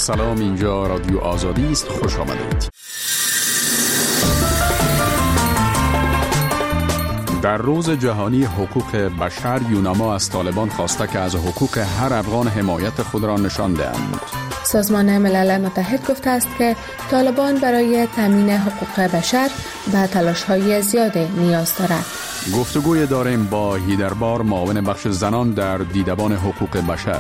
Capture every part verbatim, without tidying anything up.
سلام، اینجا رادیو آزادی است. خوش آمدید. در روز جهانی حقوق بشر، یوناما از طالبان خواسته که از حقوق هر افغان حمایت خود را نشان دهند. سازمان ملل متحد گفته است که طالبان برای تامین حقوق بشر به تلاش‌های زیاد نیاز دارد. گفتگوی داریم با هیدربار، معاون بخش زنان در دیدبان حقوق بشر.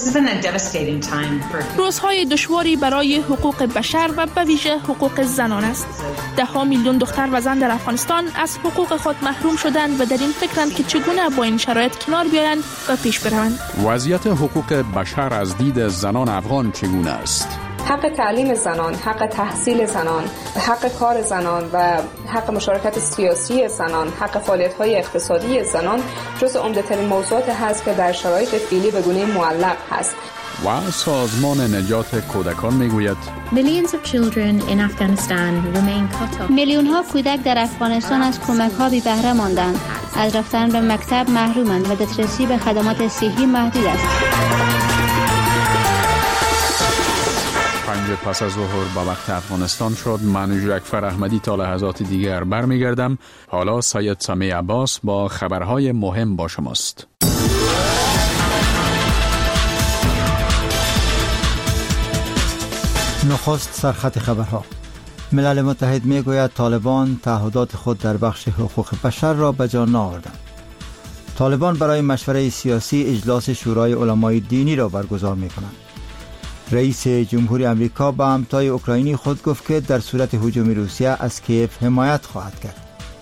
روزهای دشواری برای حقوق بشر و به ویژه حقوق زنان است. ده ها میلیون دختر و زن در افغانستان از حقوق خود محروم شدند و در این فکرند که چگونه با این شرایط کنار بیایند و پیش بروند. وضعیت حقوق بشر از دید زنان افغان چگونه است؟ حق تعلیم زنان، حق تحصیل زنان، حق کار زنان و حق مشارکت سیاسی زنان، حق فعالیت‌های اقتصادی زنان جز عمده‌ترین موضوعات هست که در شرایط فعلی به گونه معلق هست. و سازمان نجات کودکان میگوید میلیون ها کودک در افغانستان از کمک ها بی بهره ماندند، از رفتن به مکتب محرومند و دسترسی به خدمات صحی محدود است. پنج پس از ظهر به وقت افغانستان شد. من جعفر احمدی تا لحظات دیگر برمیگردم. حالا سید سمیع عباس با خبرهای مهم با شماست. نخست سرخط خبرها. ملل متحد میگوید طالبان تعهدات خود در بخش حقوق بشر را به جا نآوردند. طالبان برای مشوره سیاسی اجلاس شورای علمای دینی را برگزار می‌کنند. رئیس جمهوری آمریکا به همتای اوکراینی خود گفت که در صورت هجوم روسیه از کیف حمایت خواهد کرد.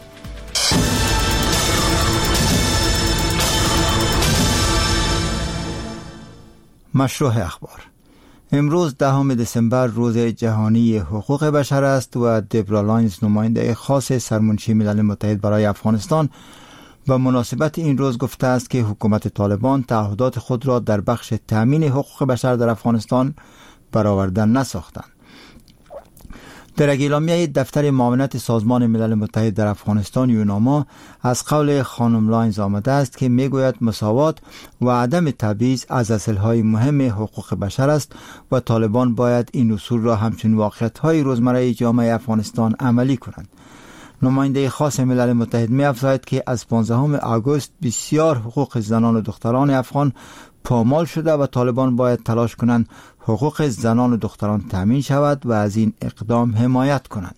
مشروع اخبار. امروز دهم دسامبر روز جهانی حقوق بشر است و دبرا لاینز، نماینده خاص سرمنشی ملل متحد برای افغانستان، به مناسبت این روز گفته است که حکومت طالبان تعهدات خود را در بخش تامین حقوق بشر در افغانستان برآورده نساختند. در اعلامیه دفتر معاونت سازمان ملل متحد در افغانستان یوناما از قول خانم لاینز آمده است که میگوید مساوات و عدم تبعیض از اصلهای مهم حقوق بشر است و طالبان باید این اصول را همچون واقعیت‌های روزمره جامعه افغانستان عملی کنند. نماینده خاص ملل متحد می افزاید که از پانزدهم آگوست بسیار حقوق زنان و دختران افغان پامال شده و طالبان باید تلاش کنند حقوق زنان و دختران تامین شود و از این اقدام حمایت کنند.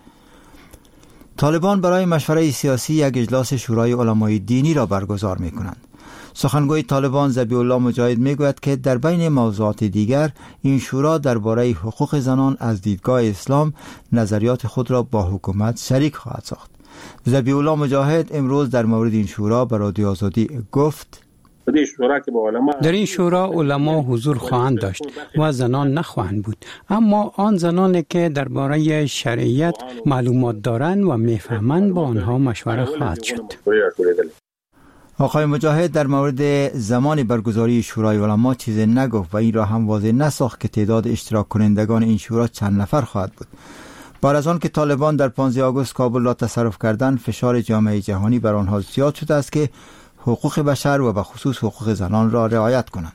طالبان برای مشوره سیاسی یک اجلاس شورای علمای دینی را برگزار می کنند. سخنگوی طالبان ذبیح الله مجاهد می گوید که در بین موضوعات دیگر این شورا درباره حقوق زنان از دیدگاه اسلام نظریات خود را با حکومت شریک خواهد ساخت. ذبیح الله مجاهد امروز در مورد این شورا به رادیو آزادی گفت: در این شورا علما حضور خواهند داشت و زنان نخواهند بود، اما آن زنانی که درباره شریعت معلومات دارند و میفهمند با آنها مشوره خواهد شد. آقای مجاهد در مورد زمان برگزاری شورای علما چیزی نگفت و این را هم واضح نساخت که تعداد اشتراک کنندگان این شورا چند نفر خواهد بود. بعد از آن که طالبان در پانزدهم آگوست کابل را تصرف کردند، فشار جامعه جهانی بر آنها زیاد شده است که حقوق بشر و به خصوص حقوق زنان را رعایت کنند.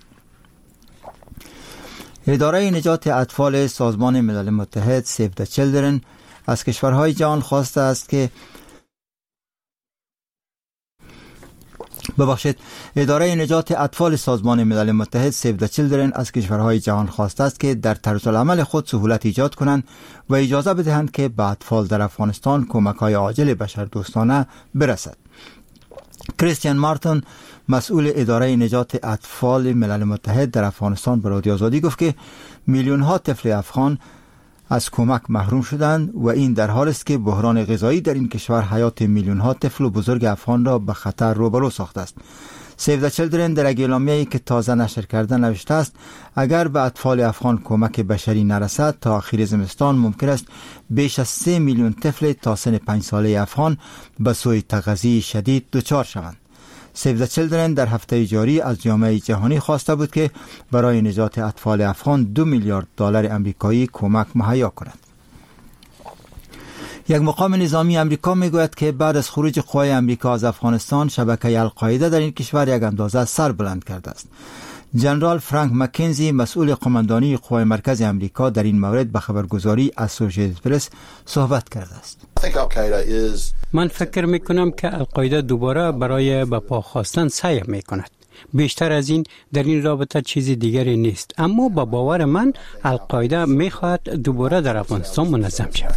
اداره نجات اطفال سازمان ملل متحد سیو د چیلدرن از کشورهای جهان خواسته است که ببخشید اداره نجات اطفال سازمان ملل متحد سیو د چیلدرن از کشورهای جهان خواسته است که در طرز العمل خود سهولت ایجاد کنند و اجازه بدهند که به اطفال در افغانستان کمک‌های عاجل بشردوستانه برسد. کریستیان مارتن، مسئول اداره نجات اطفال ملل متحد در افغانستان، به رادیو آزادی گفت که میلیون ها طفل افغان از کمک محروم شدند و این در حالی است که بحران غذایی در این کشور حیات میلیون ها طفل و بزرگ افغان را به خطر روبرو ساخته است. سیو د چیلدرن در اعلامیه‌ای که تازه نشر کرده نوشته است اگر به اطفال افغان کمک بشری نرسد تا آخر زمستان ممکن است بیش از سه میلیون طفل تا سن پنج ساله افغان به سوی تغذیه شدید دچار شوند. سیو د چیلدرن در هفته جاری از جامعه جهانی خواسته بود که برای نجات اطفال افغان دو میلیارد دلار آمریکایی کمک مهیا کند. یک مقام نظامی امریکا میگوید که بعد از خروج قوای امریکا از افغانستان شبکه القاعده در این کشور یک اندازه سر بلند کرده است. جنرال فرانک مکنزی مسئول قماندانی قوای مرکز امریکا در این مورد به خبرگزاری اسوسییتد پرس صحبت کرده است. من فکر میکنم که القاعده دوباره برای به پا خواستن سعی میکند. بیشتر از این در این رابطه چیزی دیگری نیست، اما با باور من القاعده میخواهد دوباره در افغانستان منظم شود.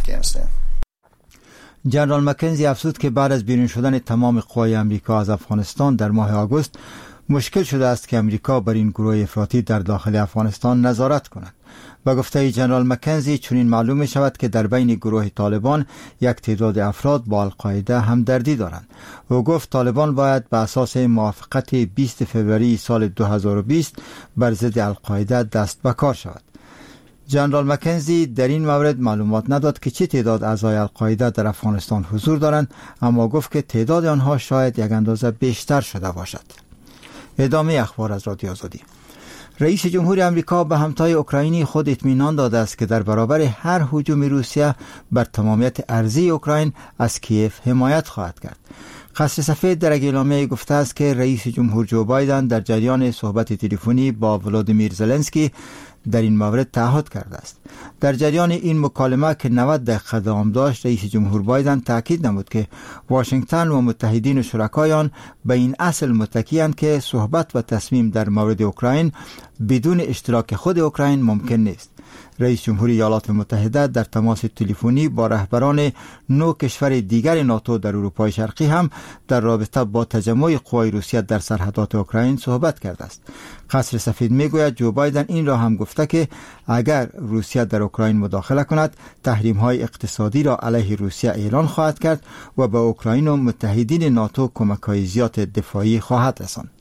جنرال مکنزی افزود که بعد از بیرون شدن تمام قوای امریکا از افغانستان در ماه آگوست مشکل شده است که امریکا بر این گروه افراطی در داخل افغانستان نظارت کند. با گفته جنرال مکنزی چنین معلوم می شود که در بین گروه طالبان یک تعداد افراد با القاعده همدردی دارند. او گفت طالبان باید به اساس موافقت بیست فوریه سال دو هزار و بیست بر ضد القاعده دست به کار شود. جنرال مکنزی در این مورد معلومات نداد که چه تعداد اعضای القاعده در افغانستان حضور دارند، اما گفت که تعداد آنها شاید یک اندازه بیشتر شده باشد. ادامه اخبار از رادیو آزادی. رئیس جمهور آمریکا به همتای اوکراینی خود اطمینان داده است که در برابر هر هجوم روسیه بر تمامیت ارضی اوکراین از کیف حمایت خواهد کرد. قصر سفید در یک اعلامیه گفته است که رئیس جمهور جو بایدن در جریان صحبت تلفنی با ولادیمیر زلنسکی در این مورد تعهد کرده است. در جریان این مکالمه که نود دقیقه دوام داشت، رئیس جمهور بایدن تاکید نمود که واشنگتن و متحدین و شرکای آن به این اصل متکی‌اند که صحبت و تصمیم در مورد اوکراین بدون اشتراک خود اوکراین ممکن نیست. رئیس جمهور ایالات متحده در تماس تلفنی با رهبران نو کشور دیگر ناتو در اروپای شرقی هم در رابطه با تجمع قوای روسیه در سرحدات اوکراین صحبت کرده است. قصر سفید میگوید جو بایدن این را هم گفته که اگر روسیه در اوکراین مداخله کند، تحریم‌های اقتصادی را علیه روسیه اعلان خواهد کرد و به اوکراین و متحدین ناتو کمک‌های زیاد دفاعی خواهد رساند.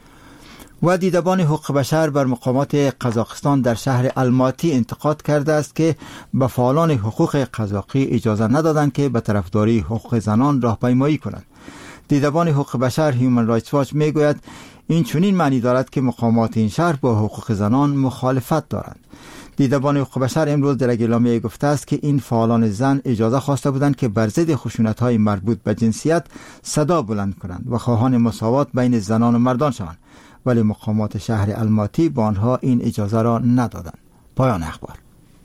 و دیدبان حقوق بشر بر مقامات قزاقستان در شهر الماتی انتقاد کرده است که به فعالان حقوق قزاقی اجازه ندادند که به طرفداری حقوق زنان راهپیمایی کنند. دیدبان حقوق بشر هیومن رایتس واچ میگوید این چنین معنی دارد که مقامات این شهر با حقوق زنان مخالفت دارند. دیدبان حقوق بشر امروز در اعلامیه گفته است که این فعالان زن اجازه خواسته بودند که بر ضد خشونت‌های مربوط به جنسیت صدا بلند کنند و خواهان مساوات بین زنان و مردان شوند، ولی مقامات شهر الماتی با آنها این اجازه را ندادند. پایان اخبار.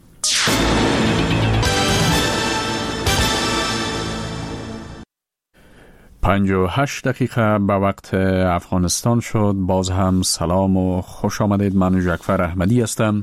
پنج و هشت دقیقه به وقت افغانستان شد. باز هم سلام و خوش آمدید. من جعفر احمدی هستم.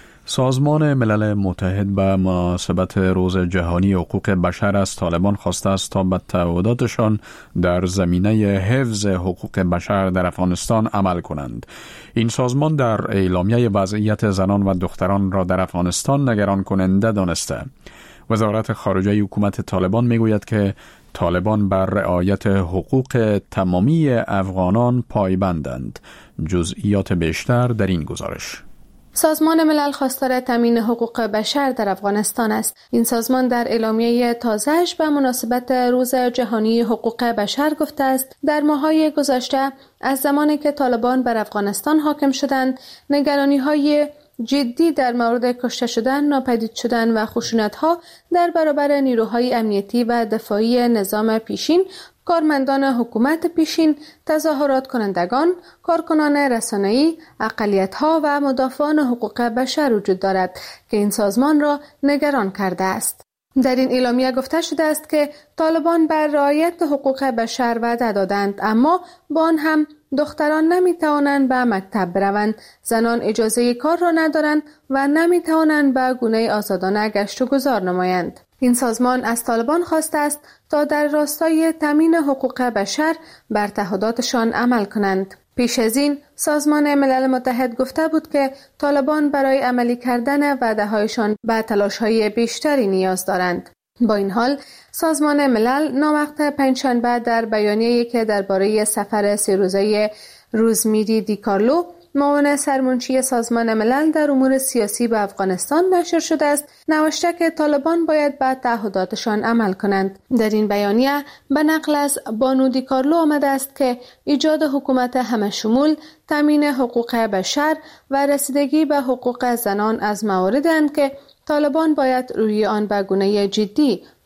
سازمان ملل متحد به مناسبت روز جهانی حقوق بشر از طالبان خواسته است تا به تعهداتشان در زمینه حفظ حقوق بشر در افغانستان عمل کنند. این سازمان در اعلامیه وضعیت زنان و دختران را در افغانستان نگران کننده دانسته. وزارت خارجه حکومت طالبان میگوید که طالبان بر رعایت حقوق تمامی افغانان پایبندند. جزئیات بیشتر در این گزارش. سازمان ملل خواستار تامین حقوق بشر در افغانستان است. این سازمان در اعلامیه تازه‌اش به مناسبت روز جهانی حقوق بشر گفته است در ماه‌های گذشته از زمانی که طالبان بر افغانستان حاکم شدند، نگرانی‌های جدی در مورد کشته شدن، ناپدید شدن و خشونت‌ها در برابر نیروهای امنیتی و دفاعی نظام پیشین، کارمندان حکومت پیشین، تظاهرات کنندگان، کارکنان رسانه‌ای، اقلیت‌ها و مدافعان حقوق بشر وجود دارد که این سازمان را نگران کرده است. در این اعلامیه گفته شده است که طالبان بر رعایت حقوق بشر وعده دادند، اما با آن هم دختران نمی‌توانند به مکتب بروند، زنان اجازه کار را ندارند و نمی‌توانند به گونه آزادانه گشت و گذار نمایند. این سازمان از طالبان خواسته است تا در راستای تامین حقوق بشر بر تعهداتشان عمل کنند. پیش از این سازمان ملل متحد گفته بود که طالبان برای عملی کردن وعده‌هایشان به تلاش‌های بیشتری نیاز دارند. با این حال سازمان ملل ناوقت پنجشنبه در بیانیه‌ای که درباره سفر سه روزه روزمیری دیکارلو معاون سرمنشی سازمان ملل در امور سیاسی به افغانستان نشر شده است، نوشته که طالبان باید به تعهداتشان عمل کنند. در این بیانیه به نقل از بانو دیکارلو آمده است که ایجاد حکومت همه‌شمول، تامین حقوق بشر و رسیدگی به حقوق زنان از مواردند که طالبان باید روی آن به گونه جدی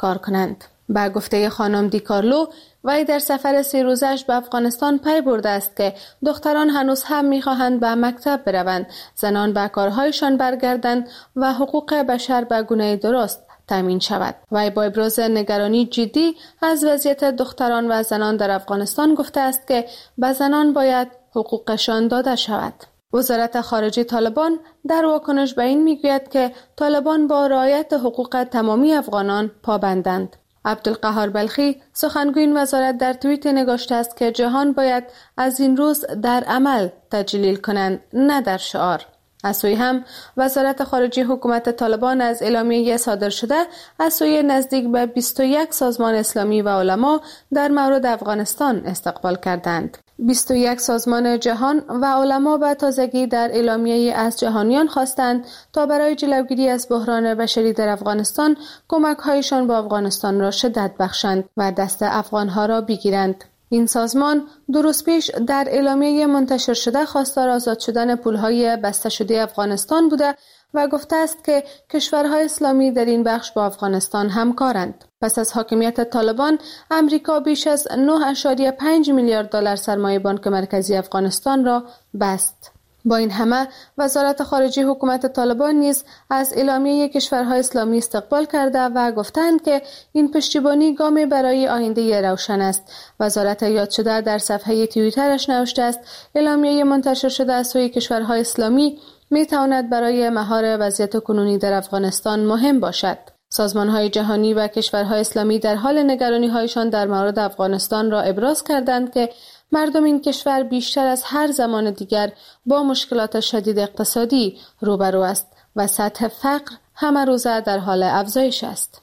کار کنند. با گفته خانم دی کارلو، وی در سفر سه روزش به افغانستان پی برده است که دختران هنوز هم می‌خواهند به مکتب بروند، زنان به کارهایشان برگردند و حقوق بشر به گونه درست تامین شود. وی با ابراز نگرانی جدی از وضعیت دختران و زنان در افغانستان گفته است که به زنان باید حقوقشان داده شود. وزارت خارجه طالبان در واکنش به این میگوید که طالبان با رعایت حقوق تمامی افغانان پابندند. عبدالقهار بلخی سخنگوی این وزارت در توییت نگاشته است که جهان باید از این روز در عمل تجلیل کنند، نه در شعار. از سوی هم وزارت خارجه حکومت طالبان از اعلامیه صادر شده از سوی نزدیک به بیست و یک سازمان اسلامی و علما در مورد افغانستان استقبال کردند. بیست و یک سازمان جهان و علما به تازگی در اعلامیه از جهانیان خواستند تا برای جلوگیری از بحران بشری در افغانستان کمک‌هایشان به افغانستان را شدت بخشند و دست افغان‌ها را بگیرند. این سازمان دو روز پیش در اعلامیه منتشر شده خواستار آزاد شدن پول‌های بسته شده افغانستان بوده و گفته است که کشورهای اسلامی در این بخش با افغانستان همکارند. پس از حاکمیت طالبان، امریکا بیش از نه ممیز پنج میلیارد دلار سرمایه بانک مرکزی افغانستان را بست. با این همه وزارت خارجه حکومت طالبان نیز از اعلامیه کشورهای اسلامی استقبال کرده و گفتند که این پشتیبانی گامی برای آینده روشن است. وزارت یاد شده در صفحه توییترش نوشته است اعلامیه منتشر شده از سوی کشورهای اسلامی می تواند برای مهار وضعیت کنونی در افغانستان مهم باشد. سازمان‌های جهانی و کشورهای اسلامی در حال نگرانی‌هایشان در مورد افغانستان را ابراز کردند که مردم این کشور بیشتر از هر زمان دیگر با مشکلات شدید اقتصادی روبرو است و سطح فقر همه روزه در حال افزایش است.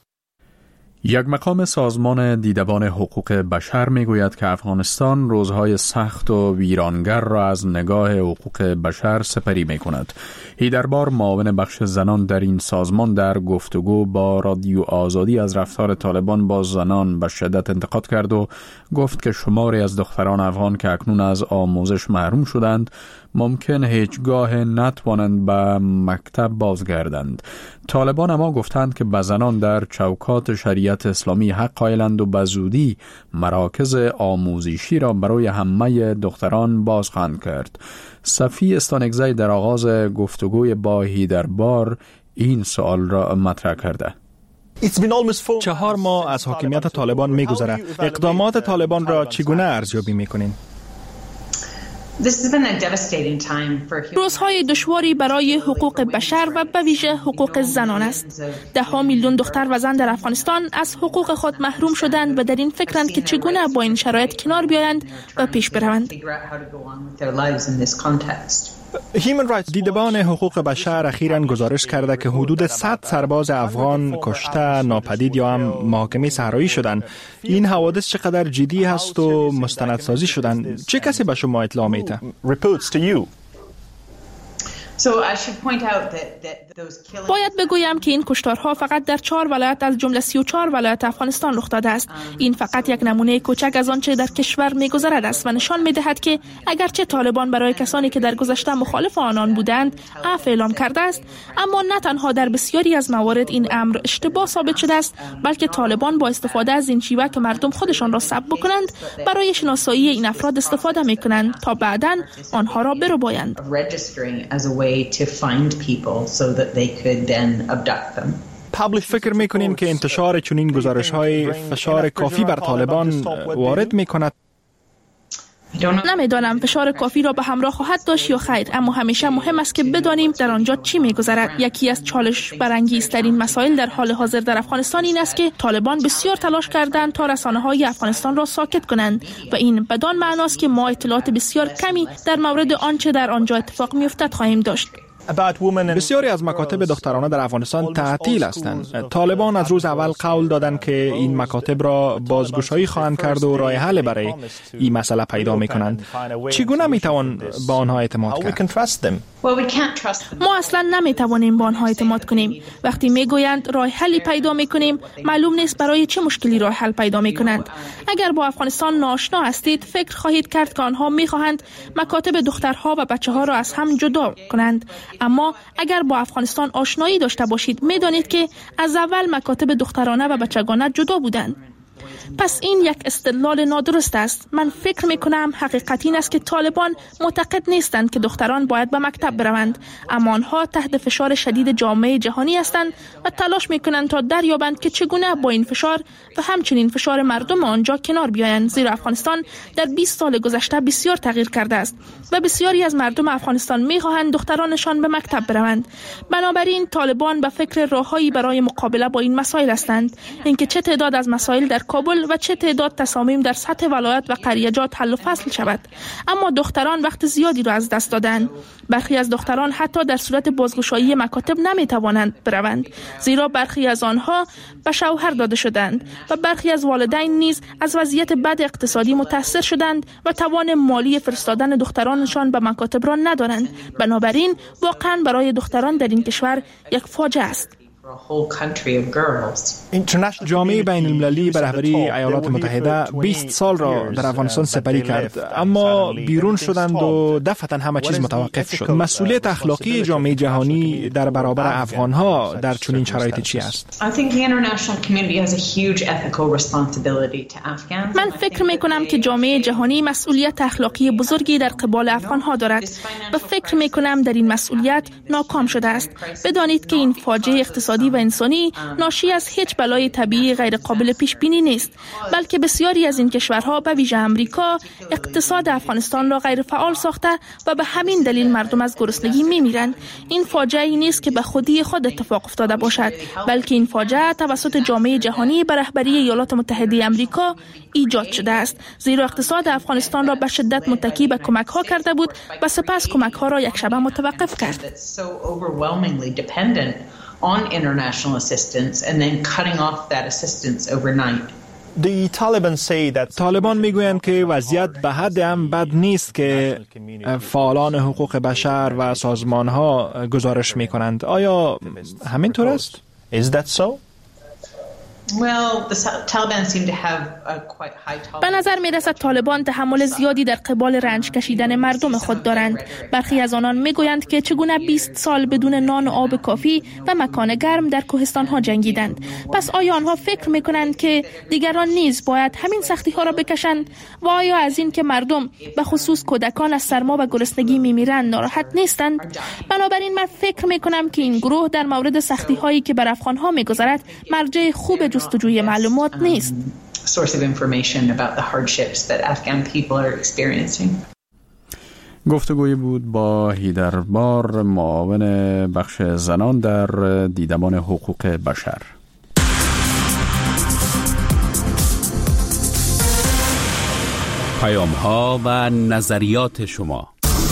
یک مقام سازمان دیدبان حقوق بشر میگوید که افغانستان روزهای سخت و ویرانگر را از نگاه حقوق بشر سپری می کند. هیدربار معاون بخش زنان در این سازمان در گفتگو با رادیو آزادی از رفتار طالبان با زنان به شدت انتقاد کرد و گفت که شماری از دختران افغان که اکنون از آموزش محروم شدند ممکن هیچگاه نتوانند به مکتب بازگردند. طالبان اما گفتند که به زنان در چوکات شریعت اسلامی حق قائلند و به زودی مراکز آموزشی را برای همه دختران باز خواهند کرد. صفی استانگزی در آغاز گفتگوی با هیدربار این سوال را مطرح کرده. چهار ماه از حاکمیت طالبان می‌گذرد. اقدامات طالبان را چگونه ارزیابی می‌کنین؟ روزهای دشواری برای حقوق بشر و به ویژه حقوق زنان است. ده ها میلیون دختر و زن در افغانستان از حقوق خود محروم شدند و در این فکرند که چگونه با این شرایط کنار بیایند و پیش بروند. دیدبان حقوق بشر اخیراً گزارش کرده که حدود صد سرباز افغان کشته، ناپدید یا هم محاکمه صحرایی شدند. این حوادث چقدر جدی هست و مستندسازی شدن؟ چه کسی به شما اطلاع میده؟ باید بگویم که این کشتارها فقط در چهار ولایت از جمله سی و چهار ولایت افغانستان رخ داده است. این فقط یک نمونه کوچک از آنچه در کشور می‌گذرد است و نشان می‌دهد که اگرچه طالبان برای کسانی که در گذشته مخالف آنان بودند عفو اعلام کرده است، اما نه تنها در بسیاری از موارد این امر اشتباه ثابت شده است، بلکه طالبان با استفاده از این شیوه که مردم خودشان را سبب بکنند برای شناسایی این افراد استفاده می‌کنند تا بعداً آنها را بربایند. فکر میکنین که انتشار چنین گزارش‌های فشار کافی بر طالبان وارد میکند؟ نمیدانم فشار کافی را به همراه خواهد داشت یا خیر، اما همیشه مهم است که بدانیم در آنجا چی میگذرد. یکی از چالش برانگیزترین مسائل در حال حاضر در افغانستان این است که طالبان بسیار تلاش کردند تا رسانه‌های افغانستان را ساکت کنند و این بدان معناست که ما اطلاعات بسیار کمی در مورد آنچه در آنجا اتفاق میافتد خواهیم داشت. بسیاری از مکاتب دخترانه در افغانستان تعطیل هستند. طالبان از روز اول قول دادند که این مکاتب را بازگشایی خواهند کرد و راه حل برای این مسئله پیدا می‌کنند. چگونه می‌توان با آنها اعتماد کرد؟ ما اصلا نمی‌توانیم با آنها اعتماد کنیم. وقتی میگویند راه حلی پیدا می‌کنیم، معلوم نیست برای چه مشکلی راه حل پیدا می‌کنند. اگر با افغانستان ناآشنا هستید، فکر خواهید کرد که آنها می‌خواهند مکاتب دخترها و بچه‌ها را از هم جدا کنند. اما اگر با افغانستان آشنایی داشته باشید میدانید که از اول مکاتب دخترانه و بچگانه جدا بودند. پس این یک استدلال نادرست است. من فکر می کنم حقیقت این است که طالبان معتقد نیستند که دختران باید به مکتب بروند، اما آنها تحت فشار شدید جامعه جهانی هستند و تلاش می کنند تا دریابند که چگونه با این فشار و همچنین فشار مردم آنجا کنار بیایند، زیرا افغانستان در بیست سال گذشته بسیار تغییر کرده است و بسیاری از مردم افغانستان می خواهند دخترانشان به مکتب بروند. بنابراین طالبان به فکر راههایی برای مقابله با این مسائل هستند. اینکه چه تعداد از مسائل در کابل و چه تعداد تصامیم در سطح ولایت و قریه‌جات حل و فصل شود. اما دختران وقت زیادی را از دست دادند. برخی از دختران حتی در صورت بازگشایی مکاتب نمی توانند بروند، زیرا برخی از آنها به شوهر داده شدند و برخی از والدین نیز از وضعیت بد اقتصادی متاثر شدند و توان مالی فرستادن دخترانشان به مکاتب را ندارند. بنابراین واقعا برای دختران در این کشور یک فاجعه است. جامعه بین المللی به رهبری ایالات متحده بیست سال را در افغانستان سپری کرد، اما بیرون شدند و دفعتا همه چیز متوقف شد. مسئولیت اخلاقی جامعه جهانی در برابر افغانها در چنین شرایطی چی است؟ من فکر می کنم که جامعه جهانی مسئولیت اخلاقی بزرگی در قبال افغانها دارد و فکر می کنم در این مسئولیت ناکام شده است. بدانید که این فاجعه اقتصادی و انسانی ناشی از هیچ بلای طبیعی غیر قابل پیش بینی نیست، بلکه بسیاری از این کشورها به ویژه امریکا اقتصاد افغانستان را غیر فعال ساخته و به همین دلیل مردم از گرسنگی میمیرند. این فاجعه ای نیست که به خودی خود اتفاق افتاده باشد، بلکه این فاجعه توسط جامعه جهانی به رهبری ایالات متحده آمریکا ایجاد شده است، زیرا اقتصاد افغانستان را به شدت متکی به کمک ها کرده بود و سپس کمک ها را یک شبه متوقف کرد. on international assistance and then cutting off that assistance overnight. طالبان میگویند که وضعیت به حد هم بد نیست که فعالان حقوق بشر و سازمانها گزارش میکنند. آیا همینطور است؟ Is that so? Well, the Taliban seem to have a quite high tolerance. به نظر می رسد طالبان تحمل زیادی در قبال رنج کشیدن مردم خود دارند. برخی از آنان می گویند که چگونه بیست سال بدون نان و آب کافی و مکان گرم در کوهستان ها جنگیدند. پس آیا آنها فکر می کنند که دیگران نیز باید همین سختی ها را بکشند؟ و آیا از این که مردم به خصوص کودکان از سرما و گرسنگی می میرند ناراحت نیستند؟ بنابراین من فکر می کنم که این گروه در مورد سختی هایی که بر افغان ها می گذرد مرجع خوب جستجوی معلومات نیست. گفتگوی بود با هیدربار، معاون بخش زنان در دیدمان حقوق بشر. پیام ها و نظریات شما.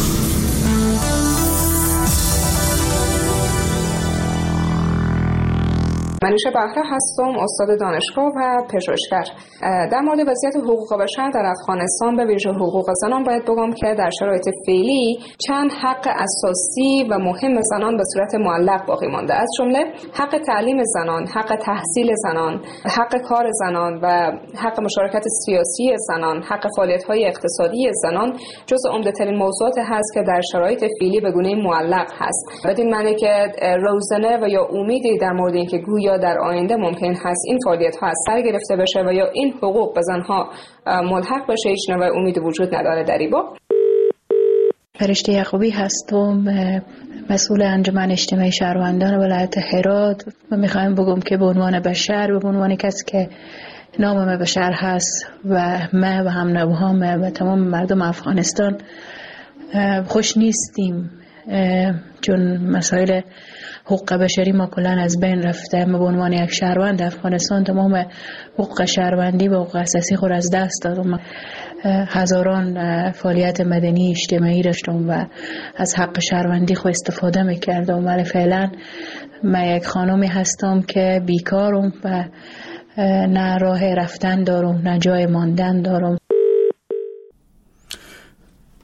منیشه بهره هستم، استاد دانشگاه و پژوهشگر. در مورد وضعیت حقوق بشر در افغانستان به ویژه حقوق زنان باید بگم که در شرایط فعلی چند حق اساسی و مهم زنان به صورت معلق باقی مانده، از جمله حق تعلیم زنان، حق تحصیل زنان، حق کار زنان و حق مشارکت سیاسی زنان، حق فعالیت‌های اقتصادی زنان جزو عمده‌ترین موضوعات هست که در شرایط فعلی به گونه معلق هست. بدین معنی که روزنه و یا امیدی در مورد اینکه گویا در آینده ممکن هست این فعالیت‌ها از سر گرفته بشه و یا این حقوق به زنها ملحق بشه هیچ نوع امیدی وجود نداره در این باب. فرشته یعقوبی هستم، مسئول انجمن اجتماعی شهروندان ولایت هرات و میخوایم بگم که به عنوان بشر، به عنوان کسی که نام بشر هست و ما و هم نوهام و تمام مردم افغانستان خوش نیستیم، چون مسائل حقوق بشری ما کلان از بین رفته. ما به عنوان یک شهروند افغانستان تمام حقوق شهروندی و حقوق اساسی خود از دست دادم. هزاران فعالیت مدنی اجتماعی داشتم و از حق شهروندی خود استفاده میکردم، ولی فعلا من یک خانمی هستم که بیکارم و نه راه رفتن دارم نه جای ماندن دارم.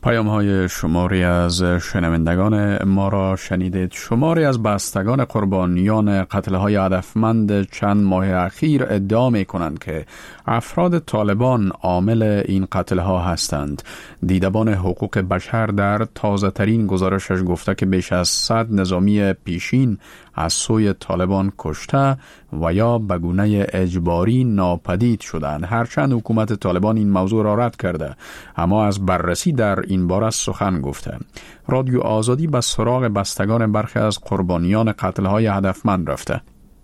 پیام های شماری از شنوندگان ما را شنیدید. شماری از بستگان قربانیان قتل های هدفمند چند ماه اخیر ادعا می کنند که افراد طالبان عامل این قتل ها هستند. دیدبان حقوق بشر در تازه ترین گزارشش گفته که بیش از صد نظامی پیشین از سوی طالبان کشته و یا به گونه اجباری ناپدید شدند. هرچند حکومت طالبان این موضوع را رد کرده، اما از بررسی در این باره سخن گفته. رادیو آزادی به سراغ بستگان برخی از قربانیان قتل‌های هدفمند رفته.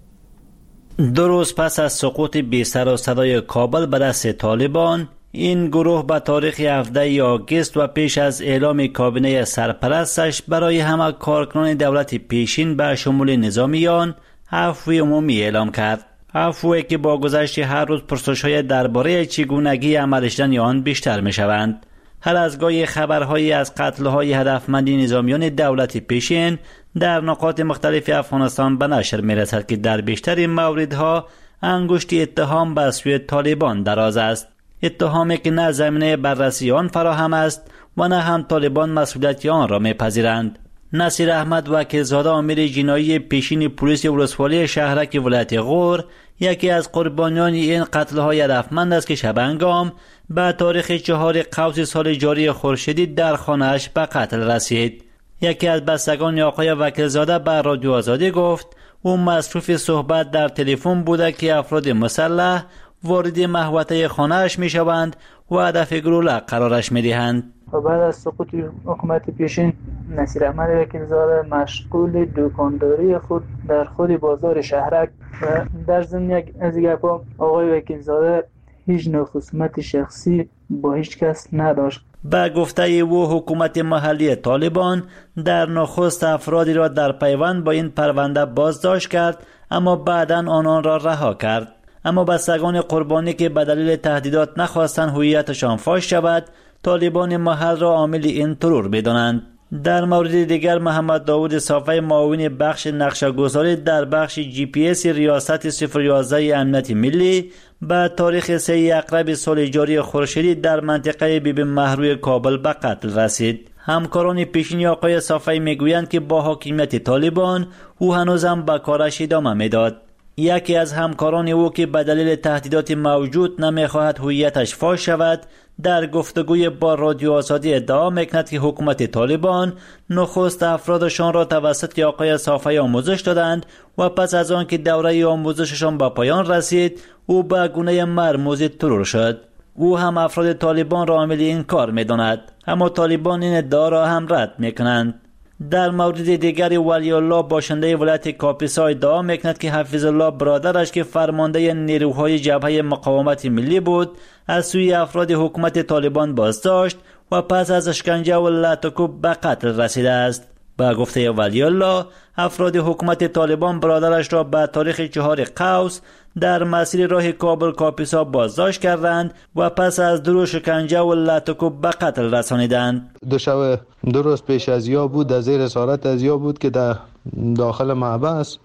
دو روز پس از سقوط بی سر و صدای کابل به دست طالبان، این گروه به تاریخ هفدهم آگوست و پیش از اعلام کابینه سرپرستش برای همه کارکنان دولت پیشین به شمول نظامیان عفو عمومی اعلام کرد. عفوی که با گذشت هر روز پرسش‌های درباره چگونگی عمل شدن آن بیشتر می‌شوند. هر از گاهی خبرهایی از قتل‌های هدفمند نظامیان دولت پیشین در نقاط مختلف افغانستان به نشر می‌رسد که در بیشتر موردها انگشت اتهام به سوی طالبان دراز است. اتهامی که نه زمینه بررسی آن فراهم است و نه هم طالبان مسئولیت آن را می‌پذیرند. نصیر احمد وکیلزاده امیر جنایی پیشین پلیس ولسوالی شهرک ولایت غور یکی از قربانیان این قتل‌های هدفمند است که شبانگام به تاریخ چهار قوس سال جاری خورشیدی در خانه‌اش به قتل رسید. یکی از بستگان آقای وکیلزاده به رادیو آزادی گفت او مصروف صحبت در تلفن بوده که افراد مسلح وارد محوطه خانه‌اش می‌شوند و هدف گلوله قرارش می‌دهند. و بعد از سقوط حکومت پیشین نصیر احمد وکیلزاده مشغول دکانداری خود در خود بازار شهرک و در ضمن یک از گپا آقای وکیلزاده هیچ نوع خصومت شخصی با هیچ کس نداشت. با گفته او حکومت محلی طالبان در نخست افرادی را در پیوند با این پرونده بازداشت کرد اما بعداً آنان را رها کرد. اما بستگان قربانی که به دلیل تهدیدات نخواستند هویتشان فاش شود، طالبان محل را عامل این ترور بدانند. در مورد دیگر محمد داوود صافی معاون بخش نقشه‌گذاری در بخش جی پی اس ریاست صفر یازده امنیت ملی به تاریخ سه اقرب سال جاری خورشیدی در منطقه بیبی مهروی کابل به قتل رسید. همکاران پیشین آقای صافی میگویند که با حاکمیت طالبان او هنوزم به کارش ادامه میداد. یکی از همکاران او که به دلیل تهدیدات موجود نمیخواهد هویتش فاش شود در گفتگوی با رادیو آزادی ادعا میکند که حکومت طالبان نخست افرادشان را توسط آقای صافی آموزش دادند و پس از آن که دوره آموزششان به پایان رسید او به گونه مرموزی ترور شد. او هم افراد طالبان را عامل این کار میداند، اما طالبان این ادعا را هم رد میکنند. در مورد دیگری ولی الله باشنده ولایت کاپیسا ادعا میکند که حفیظ الله برادرش که فرمانده نیروهای جبهه مقاومت ملی بود از سوی افراد حکومت طالبان بازداشت و پس از اشکنجه و لطکوب به قتل رسیده است. با گفته ولی الله افراد حکومت طالبان برادرش را به تاریخ چهار قوس در مسیر راه کابل کاپیسا بازداشت کردند و پس از دو روز شکنجه و لطکوب به قتل رسانیدند. دو شب دو روز پیش از یا بود در زیر اسارت از یا بود که در داخل محبس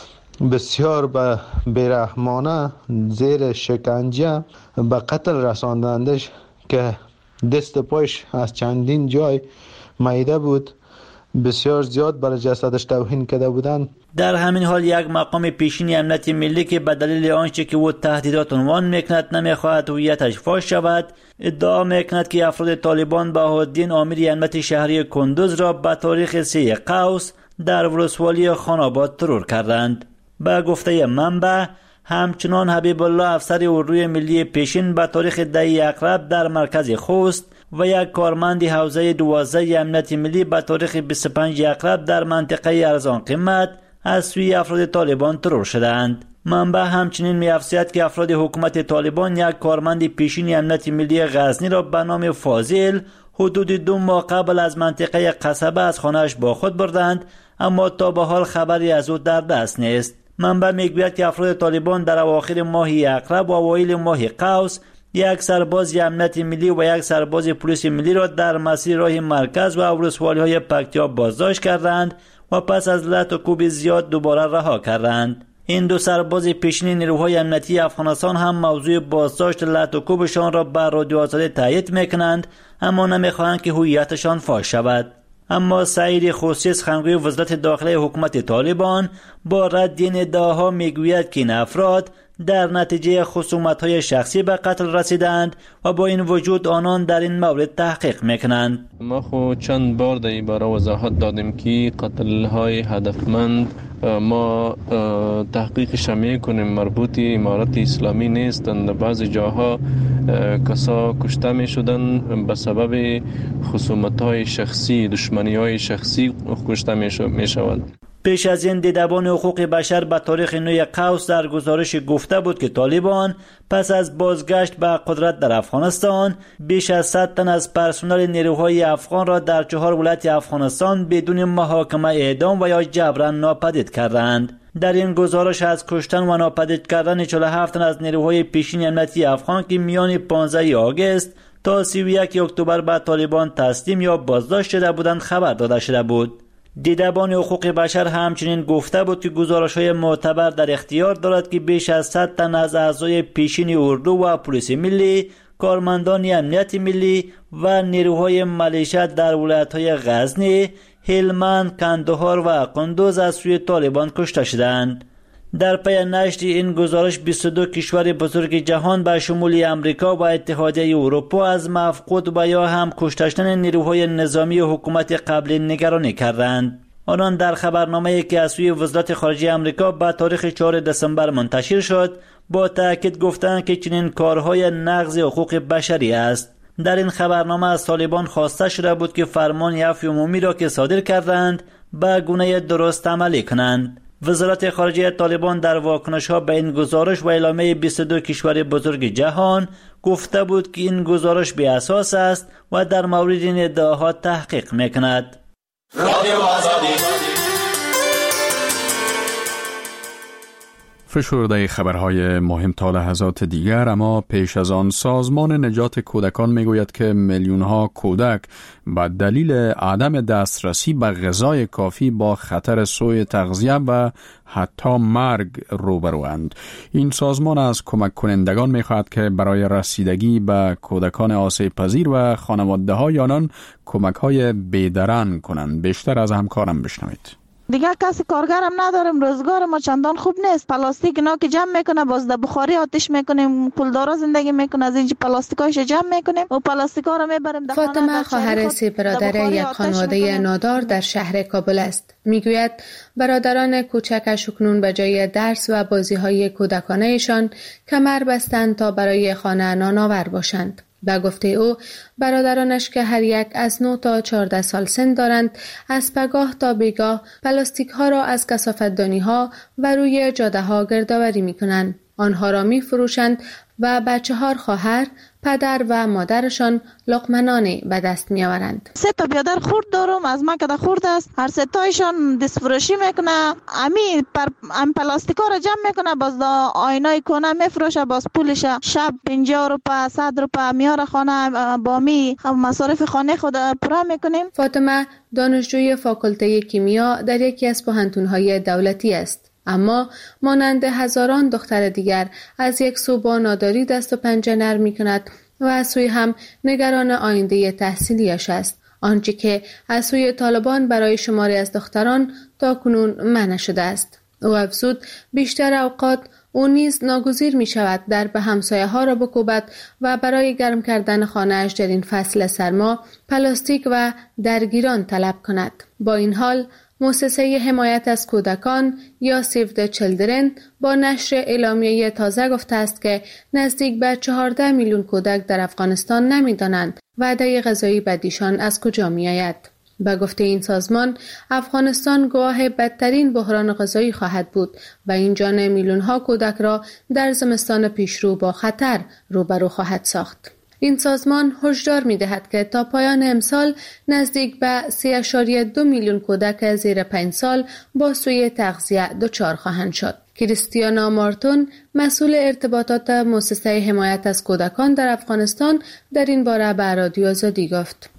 بسیار به بیرحمانه زیر شکنجه به قتل رساندندش که دست پایش از چندین جای معیده بود. بسیار زیاد برای جسدش توهین کرده بودند. در همین حال یک مقام پیشین امنیت ملی که به دلیل آنچه که او تهدیدات عنوان میکند نمیخواهد هویتش فاش شود ادعا میکند که افراد طالبان بهاءالدین آمر امنیت شهری کندوز را به تاریخ سه قوس در ولسوالی خان‌آباد ترور کردند. به گفته منبع همچنان حبیب الله افسر اردوی ملی پیشین به تاریخ ده اقرب در مرکز خوست و یک کارمند حوزه دوازده امنیت ملی به تاریخ بیست و پنج اقرب در منطقه ارزان قیمت از سوی افراد طالبان ترور شدند. منبع همچنین می‌افزاید که افراد حکومت طالبان یک کارمند پیشین امنیت ملی غزنی را به نام فاضل حدود دو ماه قبل از منطقه قصبه از خانه‌اش با خود بردند، اما تا به حال خبری از او در دست نیست. منبع میگوید که افراد طالبان در اواخر ماه اقرب و اوایل ماه قوس یک سرباز امنیت ملی و یک سرباز پلیس ملی را در مسیر راه مرکز و ولسوالی‌های پکتیا بازداشت کردند و پس از لطکوب زیاد دوباره رها کردند. این دو سرباز پیشین نیروهای امنیتی افغانستان هم موضوع بازداشت لطوکوبشان را بر رادیو آزادی تایید میکنند، اما نمیخواهند که هویتشان فاش شود. اما سعید خوسیس خانگوی وزارت داخلی حکومت طالبان با رد این ادعاها میگوید که این افراد در نتیجه خصومت‌های شخصی به قتل رسیدند و با این وجود آنان در این مورد تحقیق میکنند. ما خود چند بار در این باره وضاحت دادیم که قتل‌های هدفمند ما تحقیقش میکنیم، مربوط امارت اسلامی نیستند. بعضی جاها کسا کشته می شدن به سبب خصومت‌های شخصی، دشمنی‌های شخصی کشته می شود. پیش از این دیدبان حقوق بشر به تاریخ نوی قوس در گزارش گفته بود که طالبان پس از بازگشت به قدرت در افغانستان بیش از صد تن از پرسنل نیروهای افغان را در چهار ولایت افغانستان بدون محاکمه اعدام و یا جبران ناپدید کردند. در این گزارش از کشتن و ناپدید کردن چهل و هفت تن از نیروهای پیشین امنیتی افغان که میان پانزده آگوست تا سی و یک اکتبر به طالبان تسلیم یا بازداشت شده بودند خبر داده شده بود. دیدبان حقوق بشر همچنین گفته بود که گزارش‌های معتبر در اختیار دارد که بیش از صد تن از اعضای پیشین اردو و پلیس ملی، کارمندان امنیت ملی و نیروهای ملیشه در ولایت‌های غزنی، هلمند، کندهار و قندوز از سوی طالبان کشته شدند. در پی نشر این گزارش بیست و دو کشور بزرگ جهان به شمول امریکا و اتحادیه اروپا از مفقود و یا هم کشته شدن نیروهای نظامی حکومت قبلی نگرانی کردند. آنان در خبرنامه‌ای که از سوی وزارت خارجه امریکا به تاریخ چهارم دسامبر منتشر شد با تأکید گفتند که چنین کارهای نقض حقوق بشری است. در این خبرنامه از طالبان خواسته شده بود که فرمان عفو عمومی را که صادر کردند به گونه درست عملی کنند. وزارت خارجه طالبان در واکنش‌ها به این گزارش و اعلامیه بیست و دو کشور بزرگ جهان گفته بود که این گزارش بی اساس است و در مورد این ادعاها تحقیق میکند. فشرده خبرهای مهم تا لحظات دیگر، اما پیش از آن سازمان نجات کودکان میگوید که میلیون‌ها کودک به دلیل عدم دسترسی به غذای کافی با خطر سوء تغذیه و حتی مرگ روبروند. این سازمان از کمک کنندگان میخواهد که برای رسیدگی به کودکان آسیب پذیر و خانواده‌های آنان کمک‌های بیدرنگ کنند. بیشتر از همکارم بشنوید. دیگه کسی کارگرم نداریم، روزگار ما چندان خوب نیست. پلاستیک اینا که جمع میکنه باز در بخاری آتش میکنیم، پولدارا زندگی میکنه، از اینجا پلاستیکایش جمع میکنیم و پلاستیکا رو میبریم در خانه. فاطمه خواهر سه برادر یک خانواده نادار در شهر کابل است. میگوید برادران کوچکش اکنون به جای درس و بازی‌های کودکانه‌شان کمر بستند تا برای خانه نانآور باشند. به گفته او برادرانش که هر یک از نه تا چهارده سال سن دارند از پگاه تا بیگاه پلاستیک ها را از کثافت‌دانی ها و روی جاده ها گردآوری می کنند. آنها را می فروشند و بچه ها خواهر، پدر و مادرشان لقمه به دست می آورند. سه تا بیادر خورد دارم، از من که در خورد است. هر سه تایشان دست فروشی میکنه، امی پر ام پلاستیکا را جمع میکنه، باز دا آینای کنه میفروشه، باز پولش شب پنجاه روپیه صد روپیه میاره خانه، با می مصارف خانه خود پورا میکنیم. فاطمه دانشجوی فاکولته کیمیا در یکی از پوهنتون‌های دولتی است. اما مانند هزاران دختر دیگر از یک سو با ناداری دست و پنجه نرم می‌کند و از سوی هم نگران آینده تحصیلیش است. آنچه که از سوی طالبان برای شماری از دختران تا کنون منع شده است. او افزود بیشتر اوقات او نیز ناگزیر می شود در به همسایه ها را بکوبد و برای گرم کردن خانه‌اش در این فصل سرما پلاستیک و درگیران طلب کند. با این حال مؤسسه حمایت از کودکان یا سیو د چیلدرن با نشر اعلامیه تازه گفته است که نزدیک به چهارده میلیون کودک در افغانستان نمی‌دانند وعده غذایی بدیشان از کجا می‌آید. به گفته این سازمان افغانستان گواه بدترین بحران غذایی خواهد بود و این جان میلیون‌ها کودک را در زمستان پیشرو با خطر روبرو خواهد ساخت. این سازمان هشدار می‌دهد که تا پایان امسال نزدیک به سه ممیز دو میلیون کودک زیر پنج سال با سوء تغذیه دچار خواهند شد کریستیانا مارتون، مسئول ارتباطات مؤسسه حمایت از کودکان در افغانستان، در این باره به رادیو آزادی گفت: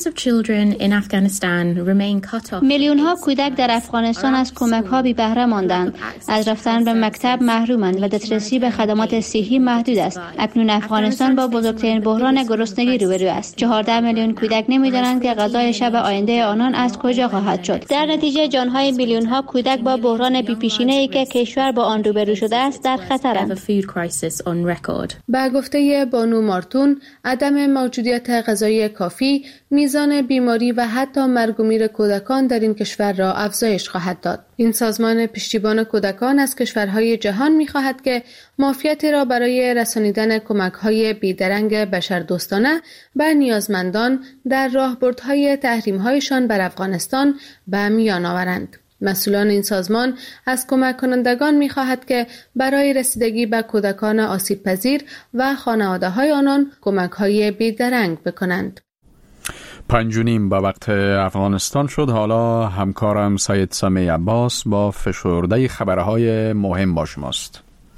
میلیون ها کودک در افغانستان از کمک ها بی بهره ماندند. از رفتن به مکتب محرومند و دسترسی به خدمات صحی محدود است. اکنون افغانستان با بزرگترین بحران گرسنگی روبرو است. چهارده میلیون کودک نمی‌دانند که غذای شب آینده آنان از کجا خواهد شد. در نتیجه جانهای میلیون ها کودک با بحران بی‌پیشینه‌ای که کشور با آن روبرو شده است در خطرند. با گفته بانو مارتون، عدم موجودیت غذایی کافی میزان بیماری و حتی مرگ و میر کودکان در این کشور را افزایش خواهد داد. این سازمان پشتیبان کودکان از کشورهای جهان می‌خواهد که معافیتی را برای رسانیدن کمک‌های بیدرنگ بشردوستانه به نیازمندان در راهبردهای تحریم‌هایشان بر افغانستان به میان آورند. مسئولان این سازمان از کمک کنندگان می خواهد که برای رسیدگی به کودکان آسیب پذیر و خانواده های آنان کمک های بیدرنگ بکنند. پنج و نیم به وقت افغانستان شد. حالا همکارم سید سمی عباس با فشرده خبرهای مهم با شماست.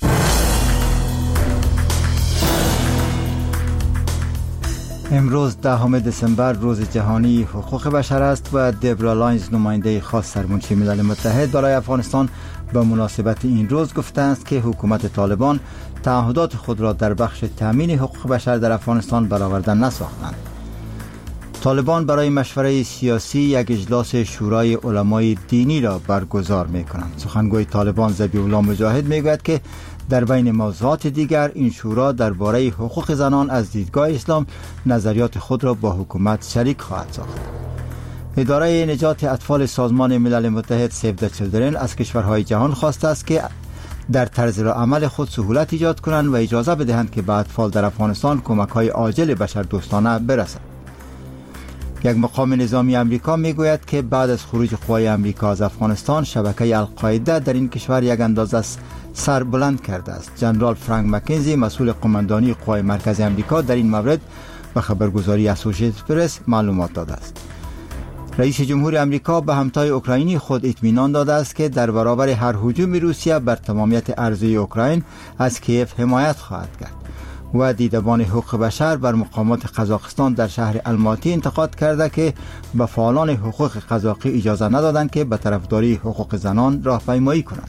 امروز دهم دسامبر روز جهانی حقوق بشر است و دبرا لاینز نماینده خاص سرمنشی ملل متحد برای افغانستان به مناسبت این روز گفته است که حکومت طالبان تعهدات خود را در بخش تامین حقوق بشر در افغانستان برآورده نساختند. طالبان برای مشوره سیاسی یک اجلاس شورای علمای دینی را برگزار می‌کنند. سخنگوی طالبان ذبیح الله مجاهد میگوید که در بین موضوعات دیگر این شورا درباره حقوق زنان از دیدگاه اسلام نظریات خود را با حکومت شریک خواهد ساخت. اداره نجات اطفال سازمان ملل متحد سیو د چیلدرن از کشورهای جهان خواسته است که در طرز عمل خود سهولت ایجاد کنند و اجازه بدهند که به اطفال در افغانستان کمک‌های عاجل بشردوستانه برسد. یک مقام نظامی امریکا میگوید که بعد از خروج قوای امریکا از افغانستان شبکه القاعده در این کشور یک اندازه سر بلند کرده است. جنرال فرانک مکنزی مسئول قماندانی قوای مرکزی امریکا در این مورد به خبرگزاری اسوسییتد پرس معلومات داده است. رئیس جمهور امریکا به همتای اوکراینی خود اطمینان داده است که در برابر هر هجوم روسیه بر تمامیت ارضی اوکراین از کیف حمایت خواهد کرد. و دیدبان حقوق بشر بر مقامات قزاقستان در شهر الماتی انتقاد کرده که به فعالان حقوق قزاقی اجازه ندادند که به طرفداری حقوق زنان راهپیمایی کنند.